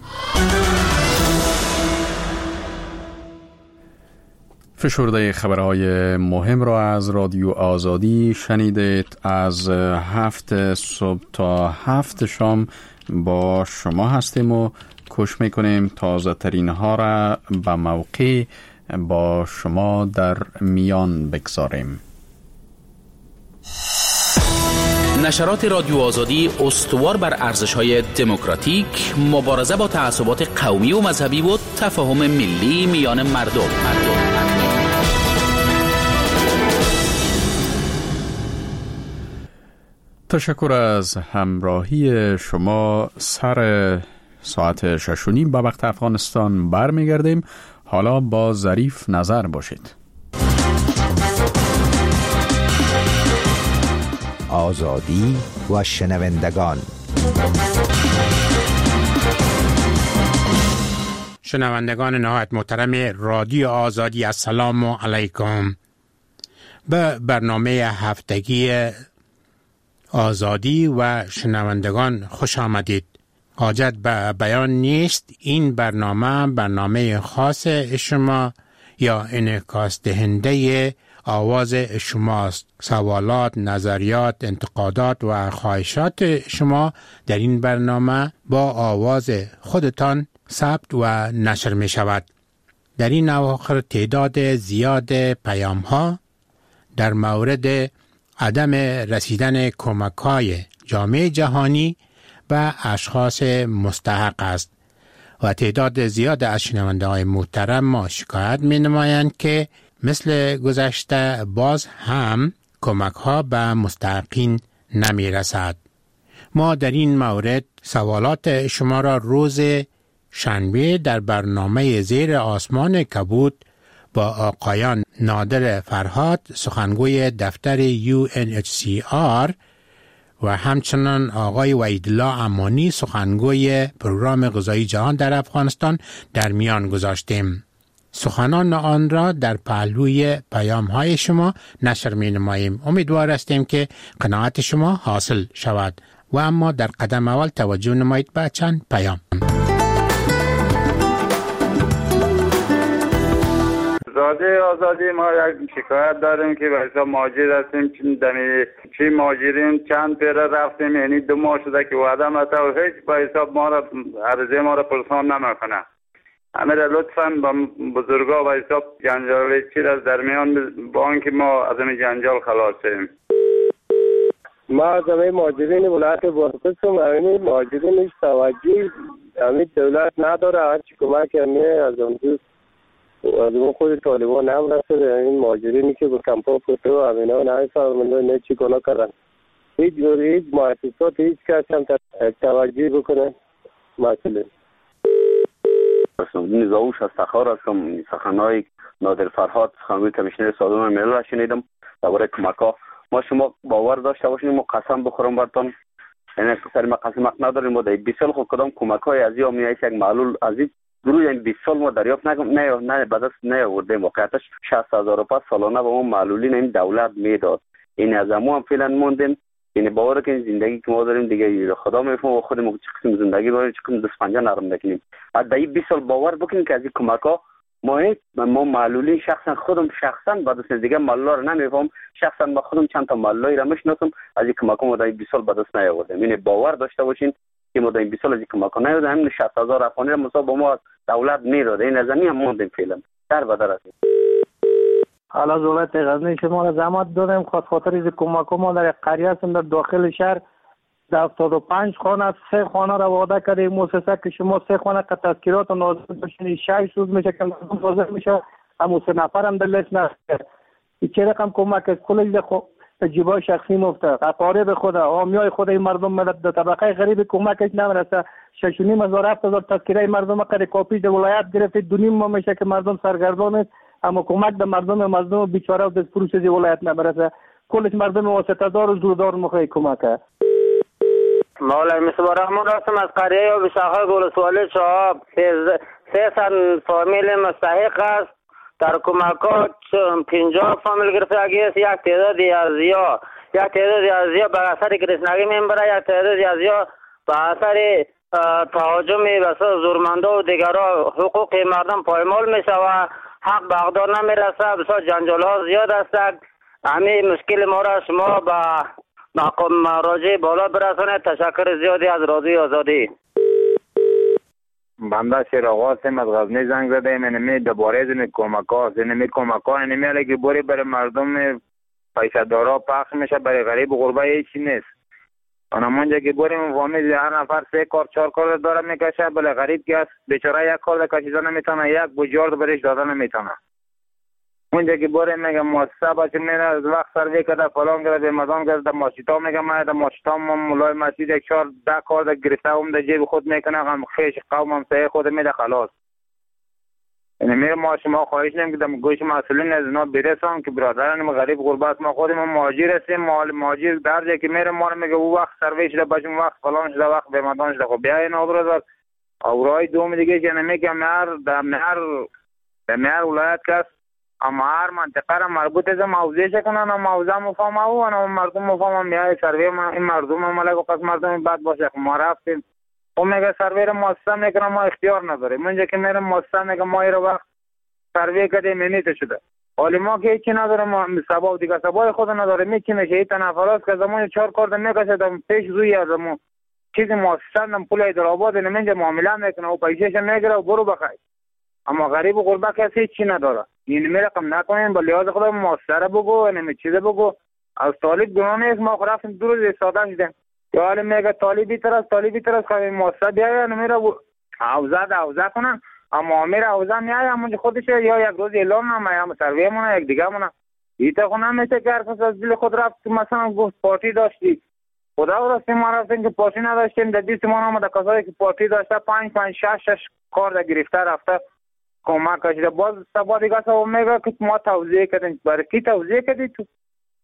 فشرده خبرهای مهم را از رادیو آزادی شنیدید. از هفت صبح تا هفت شام با شما هستیم و کوشش میکنیم تازه ترین ها را به موقع با شما در میان بگذاریم. نشرات رادیو آزادی استوار بر ارزش‌های دموکراتیک، مبارزه با تعصبات قومی و مذهبی و تفاهم ملی میان مردم. مردم. تشکر از همراهی شما. سر ساعت شش و نیم به وقت افغانستان برمیگردیم. حالا با ظریف نظر باشید. آزادی و شنوندگان. شنوندگان نهایت محترم رادیو آزادی، السلام علیکم. به برنامه هفتگی آزادی و شنوندگان خوش آمدید. حاجت به بیان نیست این برنامه برنامه خاص شما یا انعکاس دهنده آواز شماست. سوالات، نظریات، انتقادات و خواهشات شما در این برنامه با آواز خودتان ثبت و نشر می شود. در این اواخر تعداد زیاد پیام ها در مورد عدم رسیدن کمک‌های جامعه جهانی و اشخاص مستحق است و تعداد زیاد از شنونده های محترم ما شکایت می نمایند که مثل گذشته باز هم کمک ها به مستحقین نمی رسد. ما در این مورد سوالات شما را روز شنبه در برنامه زیر آسمان کبود با آقایان نادر فرهاد، سخنگوی دفتر یو ان اچ سی آر و همچنان آقای وحیدالله امانی سخنگوی پروگرام غذایی جهان در افغانستان در میان گذاشتیم. سخنان آن را در پهلوی پیام های شما نشر می نماییم. امیدوار هستیم که قناعت شما حاصل شود و اما در قدم اول توجه نمایید به چند پیام. زاده آزادی ما یک شکایت داریم که به حساب مهاجر هستیم، چی مهاجرین چند پیره رفتیم، یعنی دو ماه شده که وعده مطا و هیچ به حساب ما را عرضه ما را پرسان نمیکنه. امیر لطفاً با بزرگا و حساب جنجال چی از در میان با آنکه ما از این جنجال خلاص شیم. ما از همه مهاجرین ولایت بادغیس هم همین مهاجرینش توجه همین دولت نداره، هرچی کمک همین از اون دوست از اون خود طالبان هم رسده. این مهاجرینی که به کمپا پوته و همین ها نه فرمانده نه چی کنه کردن، هیچ جوری هیچ مؤسسات هیچ کس هم توجه بکنه مسئله. نزاوش از تخار هستم. سخنهای نادر فرهاد سخنگوی کمیشنر سازمان ملل را شنیدم درباره کمک‌ها. ما شما باور داشته باشید ما قسم بخورم براتون، یعنی سر ما قسم نداریم. ما در بیست سال خود کدام کمک‌های از یا میایست یک معلول از این گروه یعنی بیست سال ما دریافت نگم نه نه به دست نیاوردیم. واقعیتش شصت هزار روپیه سالانه به ما معلولین این دولت میداد. این از ما هم فعلا موندیم. یعنی باور کنید زندگی که ما داریم دیگه خدا میفهمه و خودمون چه قسم زندگی داریم چه قسم دست پنجه نرم نکنیم. از این بیست سال باور بکنید که از این کمک‌ها ما ما معلولین شخصا خودم شخصا با دست دیگه معلولا رو نمیفهم، شخصا با خودم چند تا معلولای را میشناسم از این کمک‌ها ما در بیست سال به دست نیاوردیم. یعنی باور داشته باشین که ما در بیست سال از این کمک‌ها نیاوردیم. همین شصت هزار افغانی را مصاب ما دولت میداد. این از همین هم موندیم فعلا در بدر است. حالا دولت غزنی شما را زحمت دادیم خاطر خاطر از کمک‌ها ما در قریه هستیم در داخل شهر در هفتاد و پنج خانه سه خانه را وعده کرده مؤسسه که شما سه خانه که تذکیرات و نازل بشین شش روز میشه که نازل میشه اما سه نفر هم در لیست نسته. این چه رقم کمک است کلش در جیبای شخصی مفته اقارب خود عامیای خود این مردم ملت در طبقه غریب کمکش نمیرسه. شش و نیم هزار هفت هزار تذکیره مردم قری کاپی در ولایت گرفته دو نیم ماه میشه که مردم سرگردان است اما کمک در مردم مظلوم بیچاره و دست فروش ولایت نمیرسه. کلش مردم واسطه دار و زوردار مخوی کمک. مولای مصباح رحمان هستم از قریه و بشاخه گلسوالی شهاب. سه سن فامیل مستحق است در کمکات پنجاه فامیل گرفتگی است. یک تعدادی از یا یک تعدادی از یا به اثر گرسنگی میبره، یک تعدادی از یا به اثر تهاجم بسیار زورمنده و دیگرها حقوق مردم پایمال میشه و حق به اقدار نمیرسه. بسیار جنجال ها زیاد است. همین مشکل ما را شما به مقام مراجع بالا برسانید. تشکر زیادی از رادیوی آزادی. بنده شیراغ هستم از غزنی زنگ زدم. اینمی دوباره از این کمک ها اینمی کمک ها اینمی علی که بوری برای مردم پیسه دارا پخش میشه برای غریب و غربه هیچی نیست. انا منجا که بوریم فامیل هر نفر سه کار چهار کار داره میکشه بله غریب که است بیچاره یک کار کشیدن نمیتونه یک بجارد برش دادن نمیتونه. اونجا که باره میگم مؤسسه باشه میره از وقت سروی کرده فلان کرده مدام کرده ماشیتا میگم من در ماشیتا من مولای مسجد یک چهار ده کار در گرفته هم در جیب خود میکنه هم خیش قوم هم سعی خود میده خلاص. یعنی میره ما شما خواهش نیم که در گوش مسئولین از اینا برسان که برادران غریب غربت ما خودم مهاجر هستیم. مهاجر در جایی که میره ما رو میگه او وقت سروی شده باشیم وقت فلان شده وقت به مدان شده. خب بیا اینا برادر اورای دوم دیگه که نمیگم مهر در مهر در مهر ولایت کس اما هر منطقه را مربوط از موضوعش کنن و موضوع مفهوم او و مردم مفهوم میای سروی ما این مردم ملک و قسم مردم بد باشه ما رفتیم و میگه سروی را مؤسسه میکنه ما اختیار نداریم. اونجا که میرم مؤسسه میگه ما این وقت سروی کردیم منیت شده حالی ما که هیچی نداریم ما سبا دیگه سبای خود نداریم میچی میشه این تنفرات که زمان چهار کارد میکشه پیش روی از زمان چیزی مؤسسه نم پول ایدرآباد نمینجا معامله میکنه و پیشش میگیره و برو بخیر. اما غریب و غربه کسی هیچی نداره. این می رقم نکنین با لحاظ خدا مؤثره بگو نمی چیزه بگو از طالب گناه نیست. ما رفتیم دو روز ساده شدیم یا حالی میگه طالبی تر از طالبی تر از خواهی مؤثره بیایی نمی را حوزه ده حوزه کنن اما امیر حوزه میایی همونجا خودشه یا یک روز اعلان نمه هم سرویه مونه یک دیگه مونه ایتا خونه میشه که هر کس از دل خود رفت مثلا گفت پارتی داشتی خدا راستی ما رفتیم که پارتی نداشتیم در دیست ما نامده کسایی که پارتی داشته پنج پنج شش شش کار در گرفته رفته کمک کشیده باز سبا دیگه سبا میگه که ما توضیح کردیم برای کی توضیح کردی تو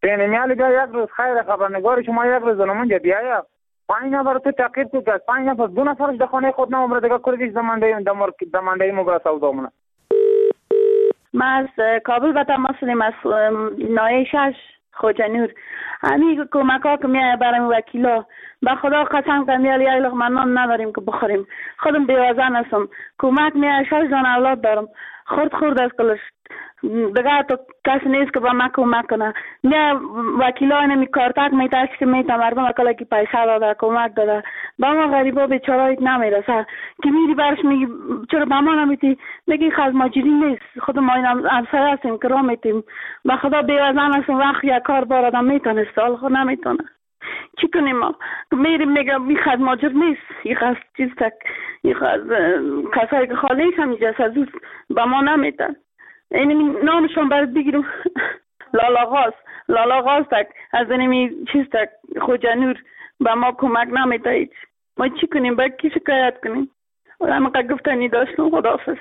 پینمیالی بیا یک روز خیر خبرنگار شما یک روز نمونجا بیایا پنج نفر تو تعقیب تو که پنج نفر دو نفرش در خانه خود نمبر دیگه کردیش دمانده دمانده مبرا سودامونه. ما از کابل به تماس داریم از نایه شش خوجنور. همین کمک ها که میایه برام وکیلا به خدا قسم کنم یه یک لقمه نان نداریم که بخوریم. خودم بیوزن هستم. کمک میایه شش دان اولاد دارم. خورد خورد از کلش دیگه تو کسی نیست که با ما کمک کنه. میایه وکیلا اینمی کارتک میتاش که میتا مردم اکلا که پیسه داده کمک داده با ما غریبا بیچارایت نمیرسه که میری برش میگی چرا با ما نمیتی میگی خز ماجری نیست خود ما این افسر هستیم که را میتیم به خدا بیوزن هستیم وقت یک کار بار آدم میتونست حال خود نمیتونه چی کنیم ما میریم میگم این خز ماجر نیست این خز چیز تک این خز کسایی که خالیش هم اینجا سازوز با ما نمیتن این نامشون برد بگیرم لالا غاز لالا غاز تک از اینمی چیز تک خوجنور با ما کمک نمیده هیچ ما چی کنیم باید کی شکایت کنیم همه قد گفتنی داشتم خداحافظ.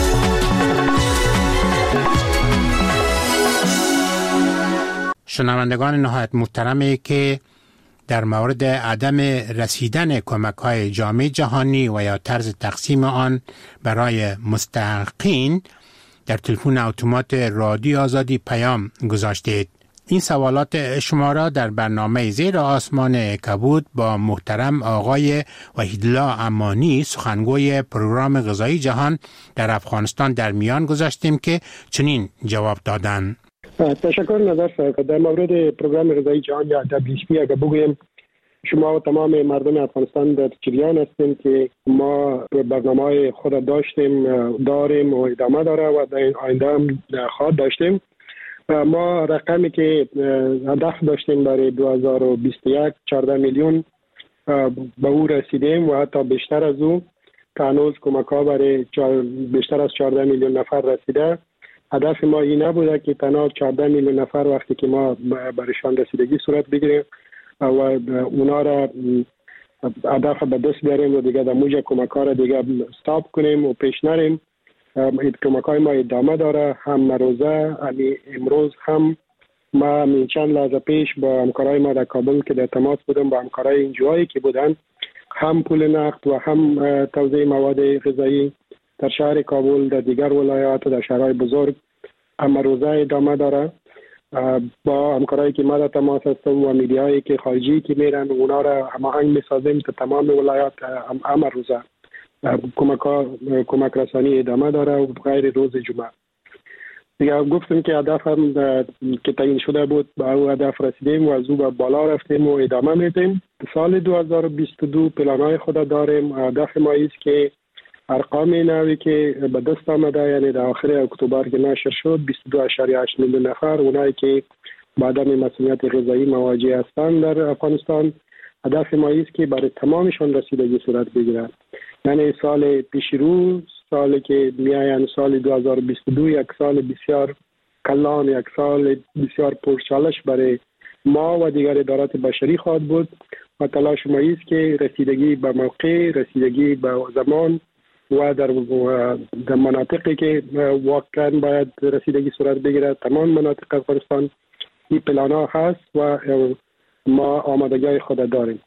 شنوندگان نهایت محترمی که در مورد عدم رسیدن کمک‌های جامعه جهانی و یا طرز تقسیم آن برای مستحقین در تلفن اتومات رادیو آزادی پیام گذاشتید. این سوالات شما را در برنامه زیر آسمان کبود با محترم آقای وحیدالله امانی سخنگوی پروگرام غذایی جهان در افغانستان در میان گذاشتیم که چنین جواب دادند. تشکر نظر سرکرد. در مورد پروگرام غذایی جهان یا دبلیو اچ پی اگر بگویم شما و تمام مردم افغانستان در جریان هستیم که ما برنامه خود داشتیم داریم و ادامه داره و در آینده هم خواهد داشتیم. ما رقمی که هدف داشتیم برای دو هزار و بیست و یک چهارده میلیون به او رسیدیم و حتی بیشتر از او که هنوز کمک ها برای بیشتر از چهارده میلیون نفر رسیده. هدف ما این نبوده که تنها چهارده میلیون نفر وقتی که ما برایشان رسیدگی صورت بگیریم و اونا را هدف به دست بیاریم و دیگه در موجه کمک ها را دیگه استاپ کنیم و پیش نریم. کمک های ما ادامه داره هم روزه همی امروز هم ما همین چند لحظه پیش با همکارای ما در کابل که در تماس بودم با همکارای اینجوهایی که بودن هم پول نقد و هم توزیع مواد غذایی در شهر کابل در دیگر ولایات و در شهرهای بزرگ هم روزه ادامه داره. با همکارایی که ما در تماس هستم و میدیایی که خارجی که میرن اونا را هماهنگ میسازیم تا تمام ولایات هم روزه کمک کمک رسانی ادامه داره و غیر روز جمعه. دیگه گفتم که هدف هم که تعیین شده بود به او هدف رسیدیم و از او به بالا رفتیم و ادامه میدیم. سال دو هزار و بیست و دو پلانهای خود داریم. هدف ما است که ارقام نوی که به دست آمده یعنی در آخر اکتبر که نشر شد بیست و دو اشاریه هشت میلیون نفر اونایی که با عدم مسئولیت غذایی مواجه هستند در افغانستان هدف ما است که برای تمامشان رسیدگی صورت بگیرد. یعنی سال پیش رو سالی که میآیند سال دو هزار و بیست و دو یک سال بسیار کلان یک سال بسیار پرچالش برای ما و دیگر ادارات بشری خواهد بود و تلاش ما است که رسیدگی به موقع رسیدگی به زمان و در در مناطقی که واقعا باید رسیدگی صورت بگیرد تمام مناطق افغانستان این پلان ها هست و ما آمادگی خود داریم.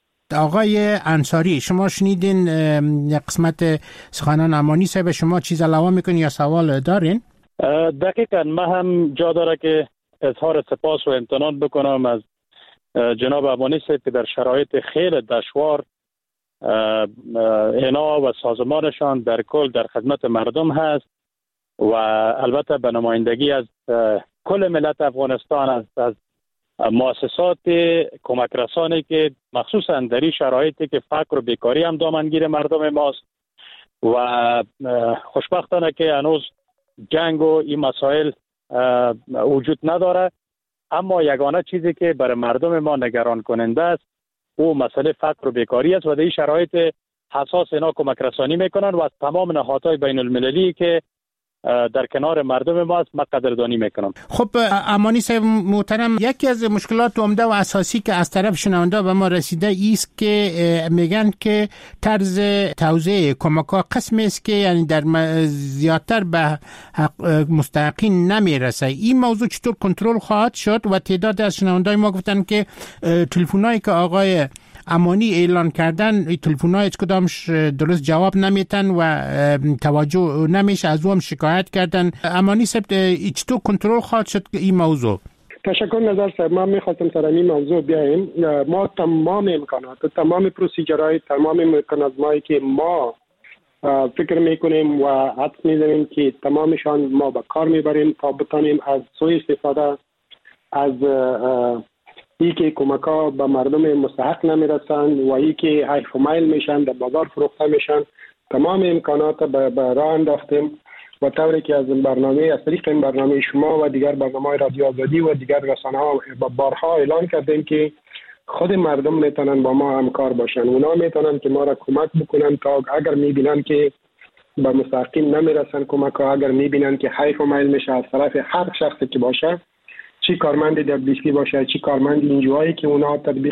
آقای انصاری شما شنیدین یک قسمت سخنان امانی صاحب شما چیز علاوه میکنین یا سوال دارین؟ دقیقاً ما هم جا داره که اظهار سپاس و امتنان بکنم از جناب امانی صاحب که در شرایط خیلی دشوار اینا و سازمانشان در کل در خدمت مردم هست و البته به نمایندگی از کل ملت افغانستان از, از مؤسسات کمک رسانی که مخصوصا در این شرایطی که فقر و بیکاری هم دامنگیر مردم ماست و خوشبختانه که هنوز جنگ و این مسائل وجود نداره، اما یگانه چیزی که برای مردم ما نگران کننده است او مسئله فقر و بیکاری است و در این شرایط حساس اینا کمک رسانی میکنن و از تمام نهادهای بین المللی که در کنار مردم ماست. من قدردانی میکنم. خب امانی صاحب محترم، یکی از مشکلات عمده و اساسی که از طرف شنونده به ما رسیده است که میگن که طرز توزیع کمک‌ها قسمی است که یعنی در زیادتر به مستحقین نمیرسه. این موضوع چطور کنترل خواهد شد؟ و تعداد از شنوندای ما گفتن که تلفن‌هایی که آقای امانی اعلان کردن، تلفن‌ها هیچ کدامش درست جواب نمیتن و توجه نمیشه، از اون شکایت کردن. امانی صاحب چطور کنترل خواهد شد این موضوع؟ تشکر نظر صاحب. ما میخواستم سر این موضوع بیایم. ما تمام امکانات، تمام پروسیجرهای، تمام مکانیزمایی که ما فکر میکنیم و حدس میزنیم که تمامشان ما به کار میبریم تا بتانیم از سوء استفاده از ای که کمک ها به مردم مستحق نمیرسند و ای که حیف و میل میشن، در بازار فروخته میشن، تمام امکانات به راه انداختیم و طوری که از این برنامه، از طریق این برنامه شما و دیگر برنامه رادیو آزادی و دیگر رسانه ها با بارها اعلان کردیم که خود مردم میتونن با ما همکار باشن. اونا میتونن که ما را کمک بکنن تا اگر میبینن که به مستحقین نمیرسن کمک ها، اگر میبینن که حیف و میل میشه از طرف هر شخصی که باشه، چی کارمند دبلیسی باشه، چی کارمند اینجوهایی که اونا تطبیق